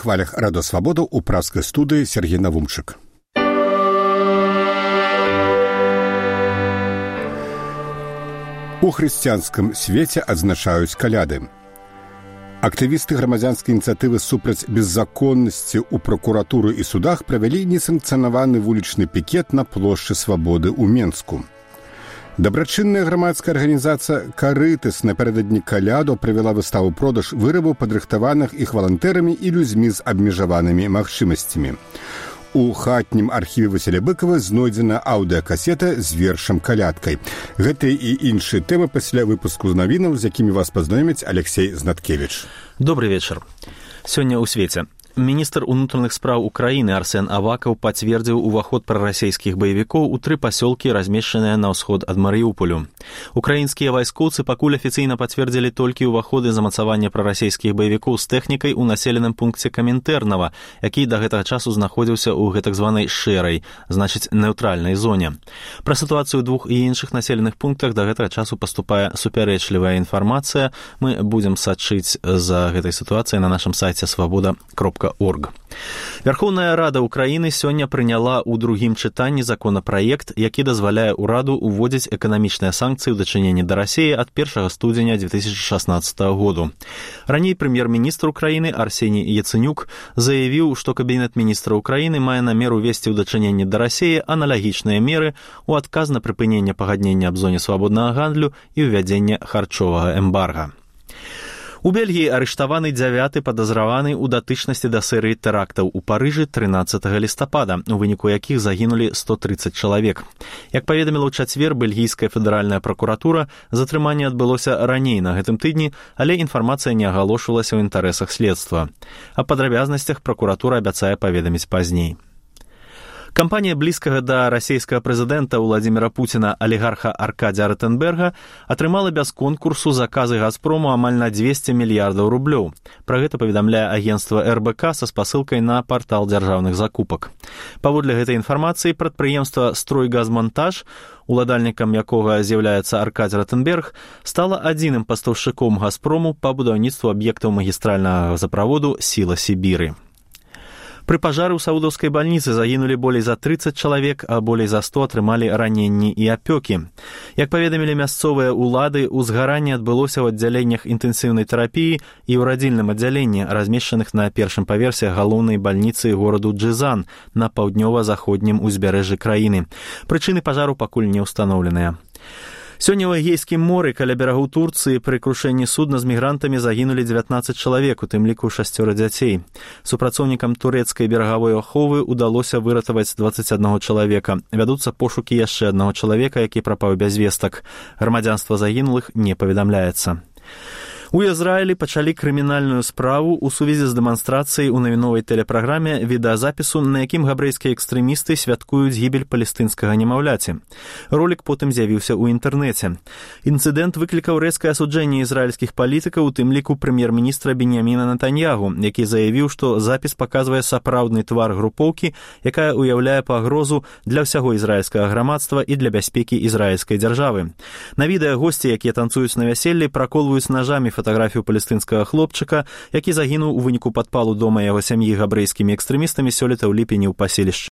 хвалях Радио Свобода у пражской студии Сергей Навумчик. У хрысціянскім свеце адзначаюць каляды. Актывісты грамадзянскай ініцыятывы супраць беззаконнасці ў прокуратуры і судах правялі несанкцыянаваны вулічны пікет на плошчы Свабоды ў Менску. Дабрачынная грамадская арганізацыя «Карытас» напярэдадні каляду правяла выставу-продаж вырабаў, падрыхтаваных іх валантэрамі і людзьмі з абмежаванымі магчымасцямі. У хатнім архіве Васіля Быкова знойдзена аўдыакасета з вершам «Калядкай». Гэтыя і іншыя тэмы пасля выпуску навінаў, з якімі вас пазнаёміць Алексей Знаткевич. Добрый вечар. Сёння ў свеце. Міністр унутраных спраў Украіны Арсен Авакаў пацвердзіў уваход прарасійскіх баевікоў у 3 пасёлкі, размешчаныя на ўсход ад Марыуполю. Украінскія вайскоўцы пакуль афіцыйна пацвердзілі толькі ўваходы замацавання прарасійскіх баевікоў з тэхнікай у населеным пункце Каментэрнава, які да гэтага часу знаходзіўся ў гэтак званай шэрай, значыць, нейтральнай зоне. Пра сітуацыю ў 2 і іншых населеных пунктах да гэтага часу паступае супярэчлівая інфармацыя. Мы будзем сачыць за гэтай сітуацыяй на нашым сайце свабода.орг. Верховная Рада Украіны сёння прыняла ў другім чытанні законапраект, які дазваляе ўраду ўводзіць эканамічныя санкцыі ў дачыненні да Расіі ад 1 студзеня 2016 году. Раней прэм'ер-міністр Украіны Арсеній Яцэнюк заявіў, што Кабінет міністраў Украіны мае намер увесці ў дачыненні да Расіі аналагічныя меры ў адказ на прыпыненне пагаднення аб зоне свабоднага гандлю і ўвядзення харчовага эмбарга. У Бельгіі арыштаваны 9-ы падазраваны ў датычнасці да серыі тэрактаў у Парыжы 13 лістапада, у выніку якіх загінулі 130 чалавек. Як паведаміла ў чацвер бельгійская федэральная пракуратура, затрыманне адбылося раней на гэтым тыдні, але інфармацыя не агалошвалася ў інтарэсах следства. Аб падрабязнасцях пракуратура абяцае паведаміць пазней. Кампанія блізкага да расійскага прэзідэнта Владзіміра Пуціна алігарха Аркадзія Ротенберга атрымала без конкурсу заказы «Газпрому» амаль на 200 мільярдаў рублёў. Пра гэта паведамляе агенцтва РБК са спасылкай на партал дзяржаўных закупак. Паводле гэтай інфармацыі прадпрыемства «Стройгазмонтаж», уладальнікам якога з'яўляецца Аркадзій Ротенберг, стала адзіным пастаўшчыком «Газпрому» па будаўніцтву аб'ектаў магістральнага газаправоду «Сіла Сібіры». Пры пажары ў саудаўскай бальніцы загінулі болей за 30 чалавек, а болей за 100 атрымалі раненні і апёкі. Як паведамілі мясцовыя ўлады, узгаранне адбылося ў аддзяленнях інтэнсіўнай тэрапіі і ў радзільным аддзяленні, размешчаных на першым паверсе галоўнай бальніцы гораду Джызан на паўднёва-заходнім узбярэжжы краіны. Прычыны пажару пакуль не ўстаноўленыя. Сёння ў Эгейскім моры каля берагоў Турцыі пры крушэнні судна з мігрантамі загінулі 19 чалавек, у тым ліку 6 дзяцей. Супрацоўнікам турэцкай берагавой аховы удалося выратаваць 21 чалавека. Вядуцца пошукі яшчэ аднаго чалавека, які прапаў без вестак. Грамадзянства загінулых не паведамляецца. У Ізраілі пачалі крымінальную справу ў сувязі з дэманстрацыяй у навіновай тэлепраграме відэазапісу, на якім габрэйскія экстрэмісты святкуюць гібель палестынскага немаўляці. Ролік потым з'явіўся ў інтэрнэце. Інцыдэнт выклікаў рэзкае асуджэнне ізраільскіх палітыкаў, у тым ліку прэм'ер-міністра Беньяміна Нетаньягу, які заявіў, што запіс паказвае сапраўдны твар групоўкі, якая ўяўляе пагрозу для ўсяго ізраільскага грамадства і для бяспекі ізраільскай дзяржавы. На відэа госці, якія танцуюць на вяселлі, праколваюць нажамі фатаграфію палестынскага хлопчыка, які загінуў у выніку падпалу дома яго сям'і габрэйскімі экстрэмістамі сёлета ў ліпені ў паселішчы